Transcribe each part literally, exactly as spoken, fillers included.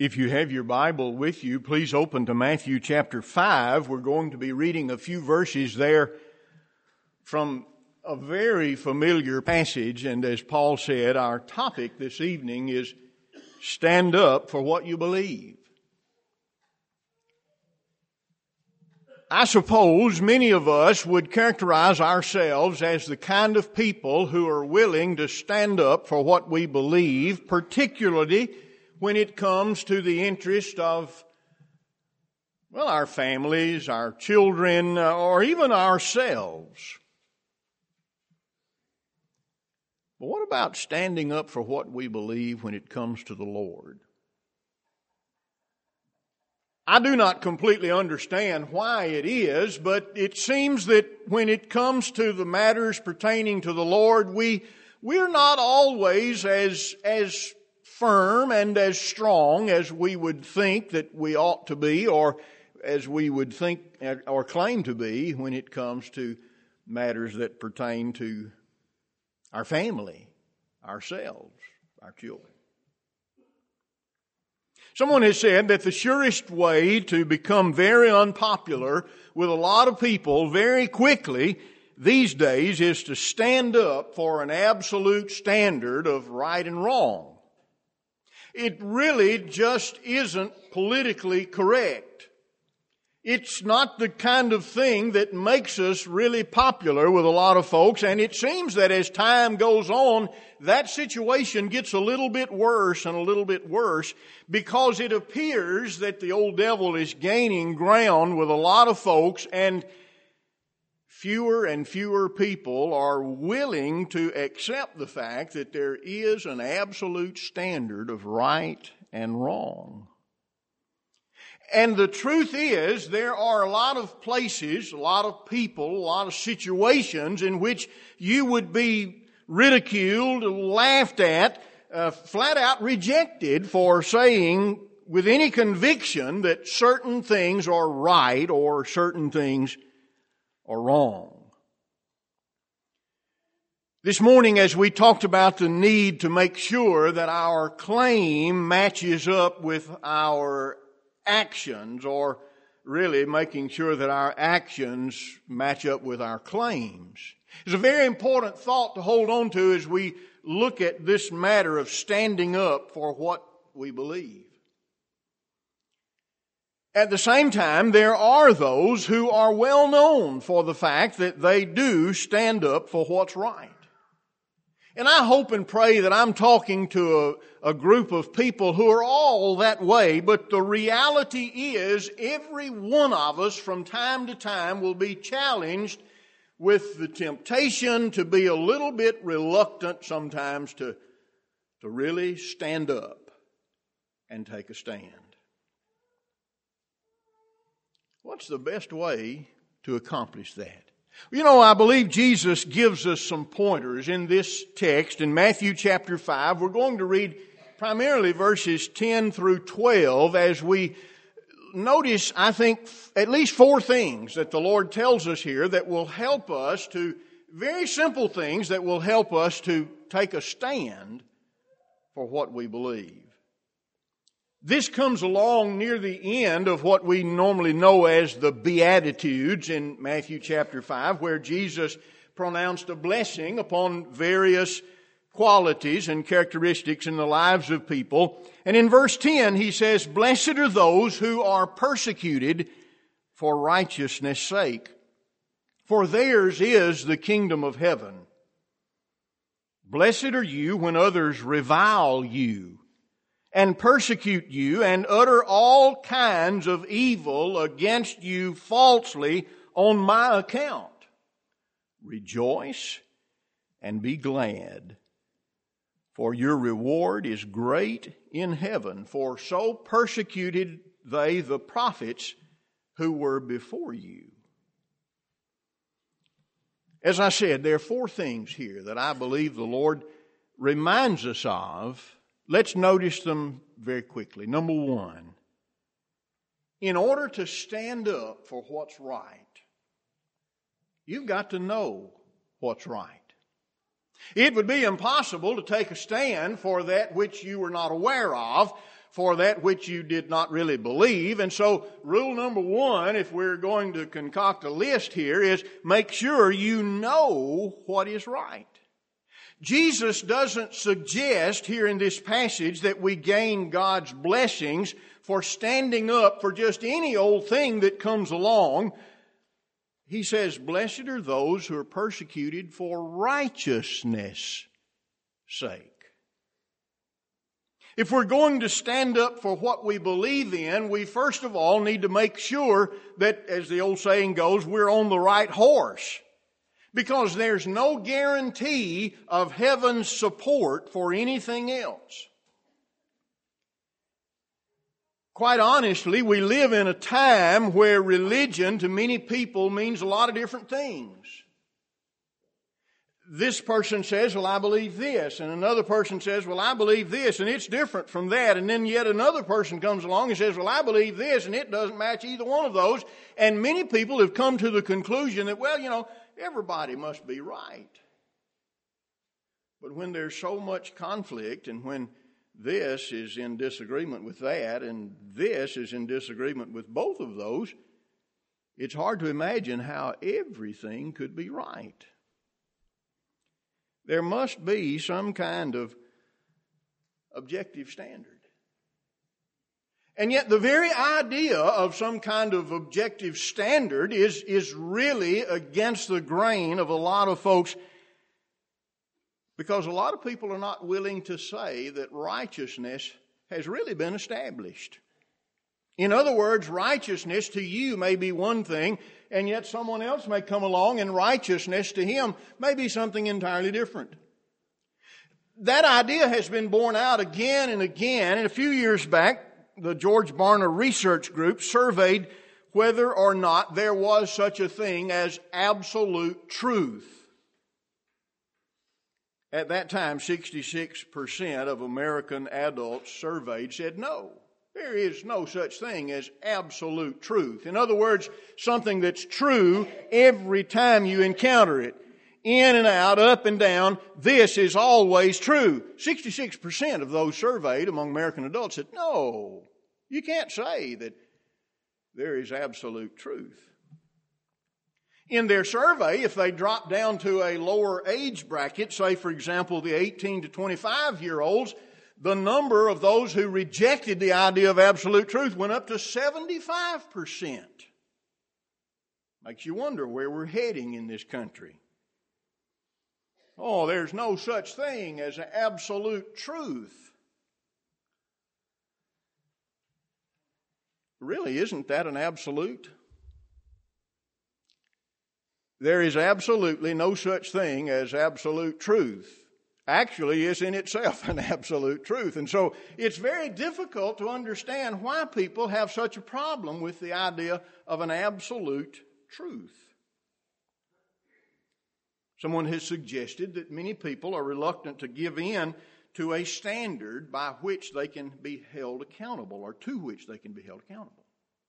If you have your Bible with you, please open to Matthew chapter five. We're going to be reading a few verses there from a very familiar passage. And as Paul said, our topic this evening is stand up for what you believe. I suppose many of us would characterize ourselves as the kind of people who are willing to stand up for what we believe, particularly when it comes to the interest of, well, our families, our children, or even ourselves. But what about standing up for what we believe when it comes to the Lord? I do not completely understand why it is, but it seems that when it comes to the matters pertaining to the Lord, we, we're not always as, as firm and as strong as we would think that we ought to be, or as we would think or claim to be when it comes to matters that pertain to our family, ourselves, our children. Someone has said that the surest way to become very unpopular with a lot of people very quickly these days is to stand up for an absolute standard of right and wrong. It really just isn't politically correct. It's not the kind of thing that makes us really popular with a lot of folks, and it seems that as time goes on, that situation gets a little bit worse and a little bit worse because it appears that the old devil is gaining ground with a lot of folks, and fewer and fewer people are willing to accept the fact that there is an absolute standard of right and wrong. And the truth is, there are a lot of places, a lot of people, a lot of situations in which you would be ridiculed, laughed at, uh, flat out rejected for saying with any conviction that certain things are right or certain things are wrong. This morning, as we talked about the need to make sure that our claim matches up with our actions, or really making sure that our actions match up with our claims, it's a very important thought to hold on to as we look at this matter of standing up for what we believe. At the same time, there are those who are well known for the fact that they do stand up for what's right. And I hope and pray that I'm talking to a, a group of people who are all that way, but the reality is every one of us from time to time will be challenged with the temptation to be a little bit reluctant sometimes to, to really stand up and take a stand. What's the best way to accomplish that? You know, I believe Jesus gives us some pointers in this text in Matthew chapter five. We're going to read primarily verses ten through twelve as we notice, I think, at least four things that the Lord tells us here that will help us to, very simple things that will help us to take a stand for what we believe. This comes along near the end of what we normally know as the Beatitudes in Matthew chapter five, where Jesus pronounced a blessing upon various qualities and characteristics in the lives of people. And in verse ten, he says, "Blessed are those who are persecuted for righteousness' sake, for theirs is the kingdom of heaven. Blessed are you when others revile you and persecute you, and utter all kinds of evil against you falsely on my account. Rejoice and be glad, for your reward is great in heaven, for so persecuted they the prophets who were before you." As I said, there are four things here that I believe the Lord reminds us of. Let's notice them very quickly. Number one, in order to stand up for what's right, you've got to know what's right. It would be impossible to take a stand for that which you were not aware of. for that which you did not really believe. And so rule number one, if we're going to concoct a list here, is make sure you know what is right. Jesus doesn't suggest here in this passage that we gain God's blessings for standing up for just any old thing that comes along. He says, blessed are those who are persecuted for righteousness' sake. If we're going to stand up for what we believe in, we first of all need to make sure that, as the old saying goes, we're on the right horse. Because there's no guarantee of heaven's support for anything else. Quite honestly, we live in a time where religion to many people means a lot of different things. This person says, well, I believe this. And another person says, well, I believe this. And it's different from that. And then yet another person comes along and says, well, I believe this. And it doesn't match either one of those. And many people have come to the conclusion that, well, you know, everybody must be right. But when there's so much conflict, and when this is in disagreement with that, and this is in disagreement with both of those, it's hard to imagine how everything could be right. There must be some kind of objective standard. And yet the very idea of some kind of objective standard is, is really against the grain of a lot of folks, because a lot of people are not willing to say that righteousness has really been established. In other words, righteousness to you may be one thing, and yet someone else may come along and righteousness to him may be something entirely different. That idea has been borne out again and again. And a few years back, the George Barna Research Group surveyed whether or not there was such a thing as absolute truth. At that time, sixty-six percent of American adults surveyed said no. There is no such thing as absolute truth. In other words, something that's true every time you encounter it. In and out, up and down, this is always true. sixty-six percent of those surveyed among American adults said, no, you can't say that there is absolute truth. In their survey, if they drop down to a lower age bracket, say for example the eighteen to twenty-five year olds, the number of those who rejected the idea of absolute truth went up to seventy-five percent. Makes you wonder where we're heading in this country. Oh, there's no such thing as an absolute truth. Really, isn't that an absolute? There is absolutely no such thing as absolute truth. Actually, it's in itself an absolute truth. And so it's very difficult to understand why people have such a problem with the idea of an absolute truth. Someone has suggested that many people are reluctant to give in to a standard by which they can be held accountable, or to which they can be held accountable.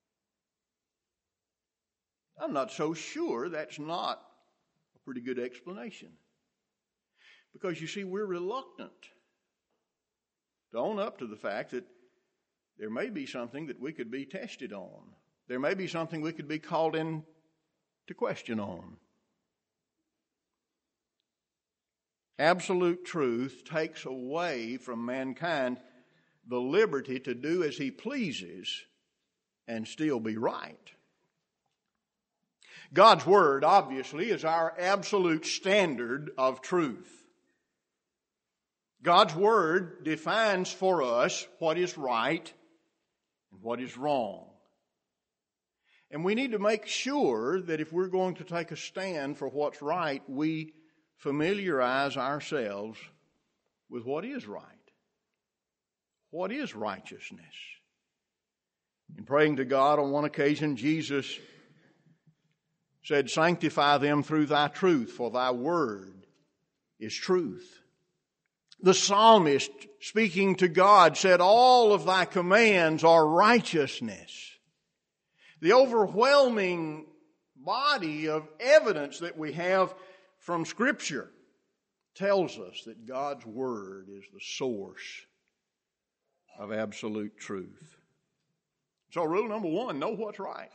I'm not so sure that's not a pretty good explanation. Because you see, we're reluctant to own up to the fact that there may be something that we could be tested on. There may be something we could be called in to question on. Absolute truth takes away from mankind the liberty to do as he pleases and still be right. God's Word, obviously, is our absolute standard of truth. God's Word defines for us what is right and what is wrong. And we need to make sure that if we're going to take a stand for what's right, we familiarize ourselves with what is right. What is righteousness? In praying to God on one occasion, Jesus said, "Sanctify them through thy truth, for thy word is truth." The psalmist, speaking to God, said, "All of thy commands are righteousness." The overwhelming body of evidence that we have from Scripture tells us that God's Word is the source of absolute truth. So rule number one, know what's right.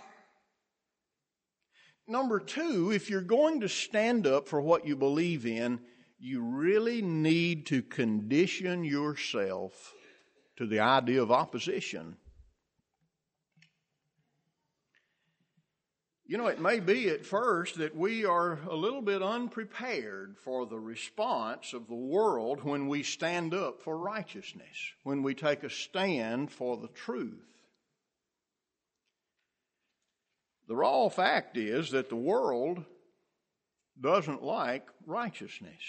Number two, if you're going to stand up for what you believe in, you really need to condition yourself to the idea of opposition. You know, it may be at first that we are a little bit unprepared for the response of the world when we stand up for righteousness, when we take a stand for the truth. The raw fact is that the world doesn't like righteousness.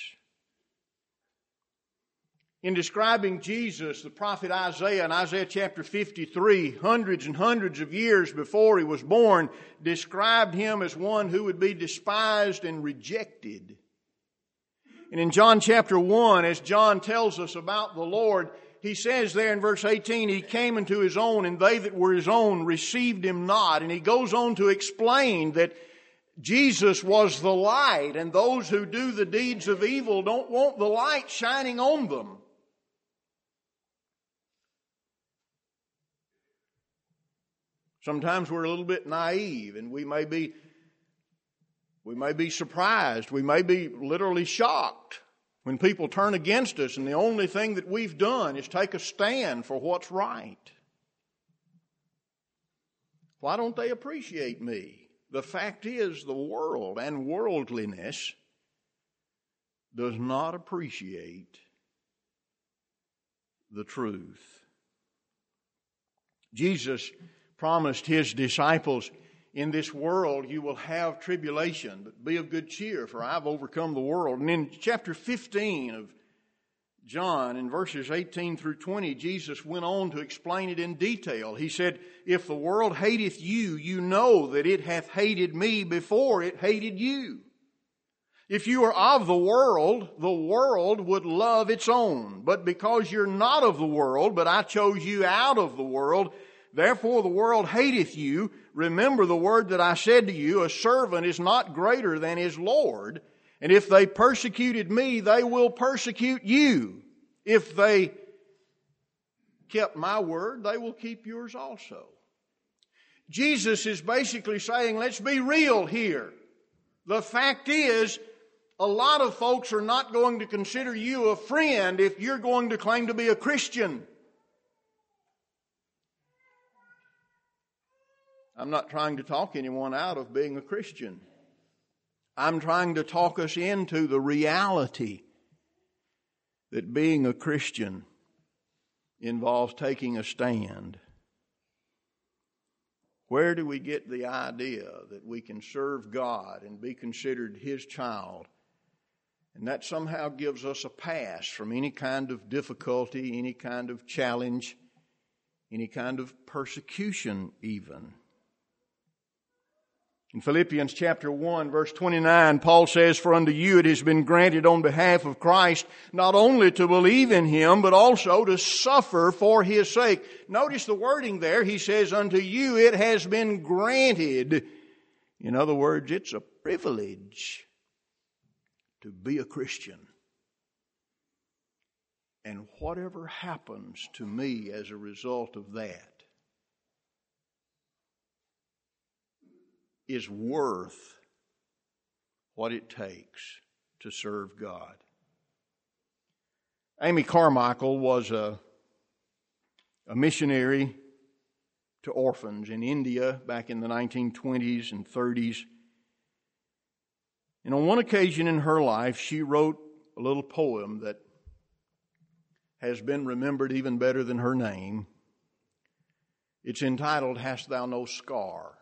In describing Jesus, the prophet Isaiah in Isaiah chapter fifty-three, hundreds and hundreds of years before he was born, described him as one who would be despised and rejected. And in John chapter one, as John tells us about the Lord, he says there in verse eighteen, he came into his own, and they that were his own received him not. And he goes on to explain that Jesus was the light, and those who do the deeds of evil don't want the light shining on them. Sometimes we're a little bit naive, and we may be, we may be surprised. We may be literally shocked when people turn against us, and the only thing that we've done is take a stand for what's right. Why don't they appreciate me? The fact is, the world and worldliness does not appreciate the truth. Jesus promised his disciples, in this world you will have tribulation, but be of good cheer, for I've overcome the world. And in chapter fifteen of John, in verses eighteen through twenty, Jesus went on to explain it in detail. He said, if the world hateth you, you know that it hath hated me before it hated you. If you are of the world, the world would love its own. But because you're not of the world, but I chose you out of the world, therefore the world hateth you. Remember the word that I said to you, a servant is not greater than his Lord. And if they persecuted me, they will persecute you. If they kept my word, they will keep yours also. Jesus is basically saying, let's be real here. The fact is, a lot of folks are not going to consider you a friend if you're going to claim to be a Christian. I'm not trying to talk anyone out of being a Christian. I'm trying to talk us into the reality that being a Christian involves taking a stand. Where do we get the idea that we can serve God and be considered His child, and that somehow gives us a pass from any kind of difficulty, any kind of challenge, any kind of persecution even? In Philippians chapter one, verse twenty-nine, Paul says, for unto you it has been granted on behalf of Christ not only to believe in Him, but also to suffer for His sake. Notice the wording there. He says, unto you it has been granted. In other words, it's a privilege to be a Christian. And whatever happens to me as a result of that is worth what it takes to serve God. Amy Carmichael was a, a missionary to orphans in India back in the nineteen twenties and thirties. And on one occasion in her life, she wrote a little poem that has been remembered even better than her name. It's entitled, Hast Thou No Scar?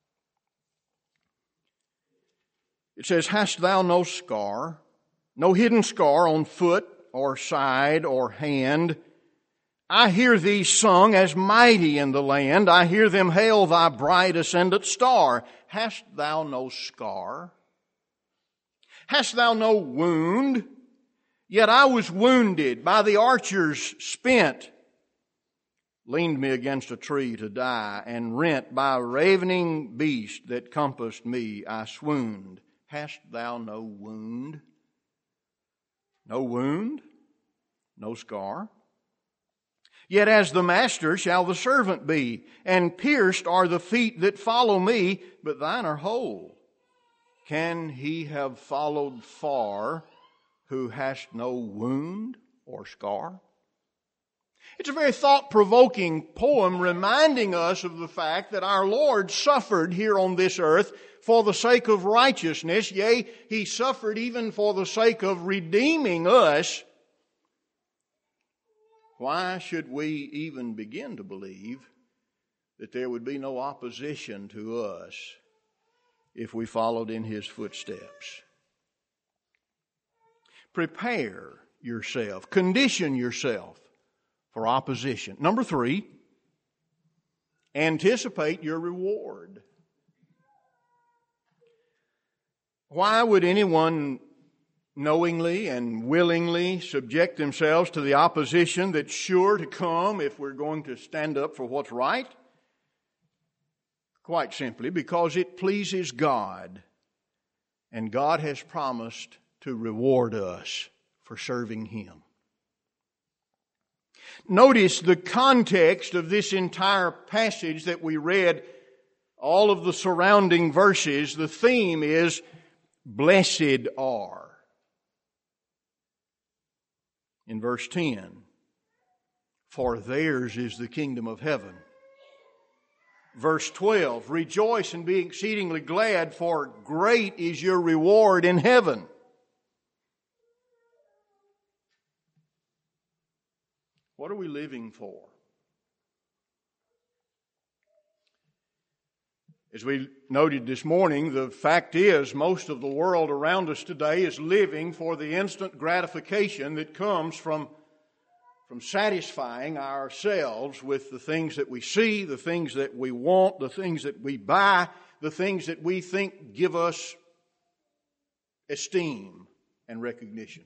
It says, hast thou no scar, no hidden scar on foot or side or hand? I hear thee sung as mighty in the land. I hear them hail thy bright ascendant star. Hast thou no scar? Hast thou no wound? Yet I was wounded, by the archers spent, leaned me against a tree to die, and rent by a ravening beast that compassed me, I swooned. Hast thou no wound? No wound? No scar? Yet as the master shall the servant be, and pierced are the feet that follow me, but thine are whole. Can he have followed far who hast no wound or scar? It's a very thought-provoking poem reminding us of the fact that our Lord suffered here on this earth for the sake of righteousness. Yea, He suffered even for the sake of redeeming us. Why should we even begin to believe that there would be no opposition to us if we followed in His footsteps? Prepare yourself, condition yourself for opposition. Number three, anticipate your reward. Why would anyone knowingly and willingly subject themselves to the opposition that's sure to come if we're going to stand up for what's right? Quite simply, because it pleases God, and God has promised to reward us for serving Him. Notice the context of this entire passage that we read, all of the surrounding verses. The theme is, blessed are. In verse ten, for theirs is the kingdom of heaven. Verse twelve, rejoice and be exceedingly glad, for great is your reward in heaven. What are we living for? As we noted this morning, the fact is most of the world around us today is living for the instant gratification that comes from, from satisfying ourselves with the things that we see, the things that we want, the things that we buy, the things that we think give us esteem and recognition.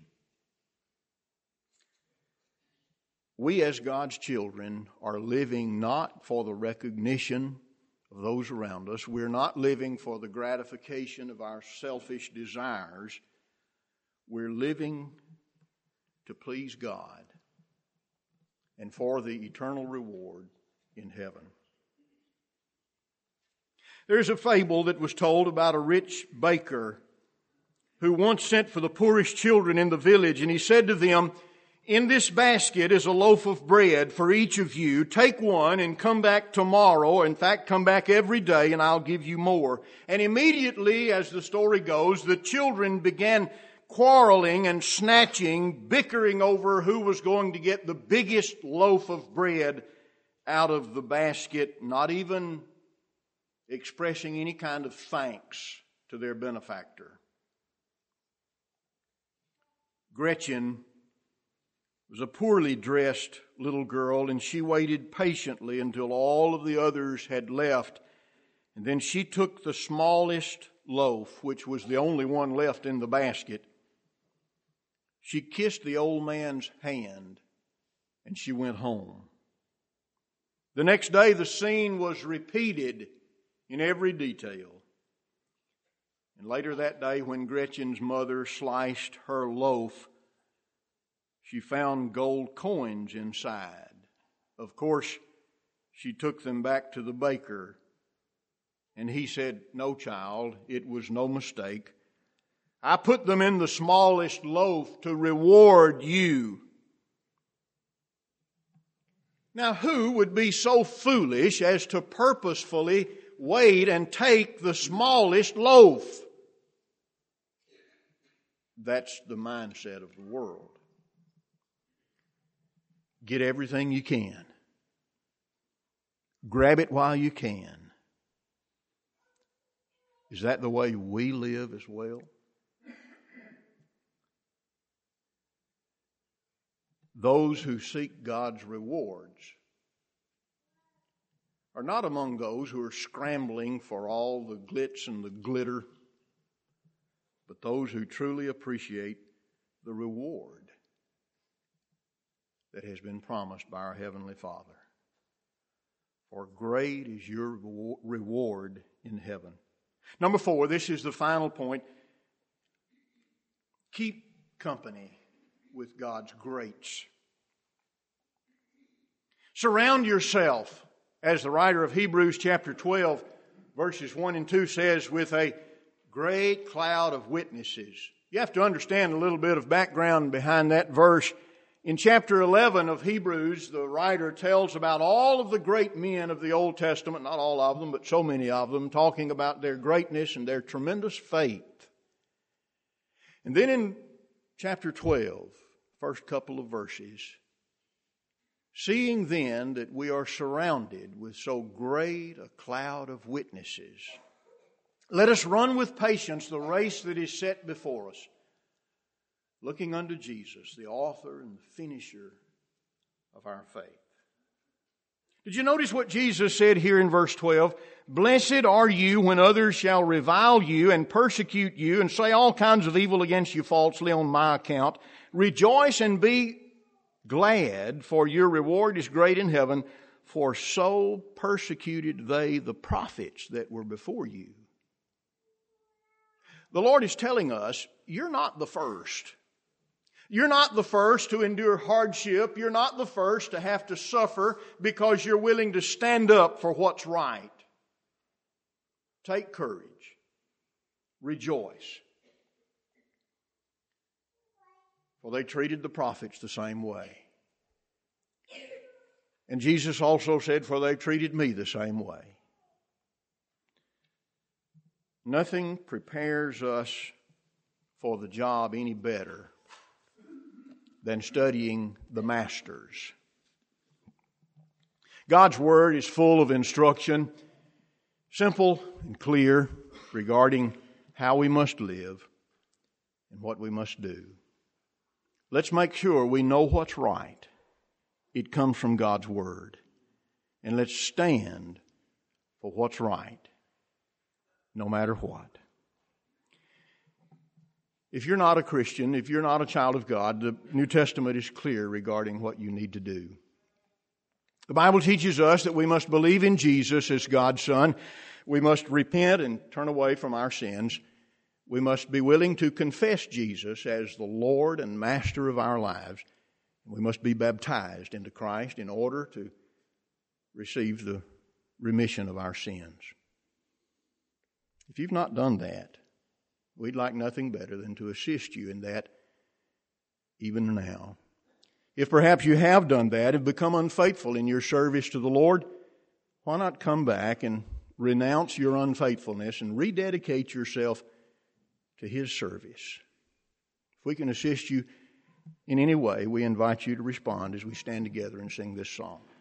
We as God's children are living not for the recognition of those around us. We're not living for the gratification of our selfish desires. We're living to please God and for the eternal reward in heaven. There's a fable that was told about a rich baker who once sent for the poorest children in the village, and he said to them, in this basket is a loaf of bread for each of you. Take one and come back tomorrow. In fact, come back every day and I'll give you more. And immediately, as the story goes, the children began quarreling and snatching, bickering over who was going to get the biggest loaf of bread out of the basket, not even expressing any kind of thanks to their benefactor. Gretchen was a poorly dressed little girl, and she waited patiently until all of the others had left. And then she took the smallest loaf, which was the only one left in the basket. She kissed the old man's hand, and she went home. The next day, the scene was repeated in every detail. And later that day, when Gretchen's mother sliced her loaf, she found gold coins inside. Of course, she took them back to the baker, and he said, no, child, it was no mistake. I put them in the smallest loaf to reward you. Now, who would be so foolish as to purposefully wait and take the smallest loaf? That's the mindset of the world. Get everything you can. Grab it while you can. Is that the way we live as well? Those who seek God's rewards are not among those who are scrambling for all the glitz and the glitter, but those who truly appreciate the reward that has been promised by our Heavenly Father. For great is your reward in heaven. Number four, this is the final point. Keep company with God's greats. Surround yourself, as the writer of Hebrews chapter twelve, verses one and two says, with a great cloud of witnesses. You have to understand a little bit of background behind that verse. In chapter eleven of Hebrews, the writer tells about all of the great men of the Old Testament, not all of them, but so many of them, talking about their greatness and their tremendous faith. And then in chapter twelve, first couple of verses, seeing then that we are surrounded with so great a cloud of witnesses, let us run with patience the race that is set before us, looking unto Jesus, the author and the finisher of our faith. Did you notice what Jesus said here in verse twelve? Blessed are you when others shall revile you and persecute you and say all kinds of evil against you falsely on my account. Rejoice and be glad, for your reward is great in heaven, for so persecuted they the prophets that were before you. The Lord is telling us, you're not the first. You're not the first to endure hardship. You're not the first to have to suffer because you're willing to stand up for what's right. Take courage. Rejoice. Well, they treated the prophets the same way. And Jesus also said, for they treated me the same way. Nothing prepares us for the job any better than studying the masters. God's Word is full of instruction, simple and clear, regarding how we must live and what we must do. Let's make sure we know what's right. It comes from God's Word. And let's stand for what's right, no matter what. If you're not a Christian, if you're not a child of God, the New Testament is clear regarding what you need to do. The Bible teaches us that we must believe in Jesus as God's Son. We must repent and turn away from our sins. We must be willing to confess Jesus as the Lord and Master of our lives. We must be baptized into Christ in order to receive the remission of our sins. If you've not done that, we'd like nothing better than to assist you in that even now. If perhaps you have done that and become unfaithful in your service to the Lord, why not come back and renounce your unfaithfulness and rededicate yourself to His service? If we can assist you in any way, we invite you to respond as we stand together and sing this song.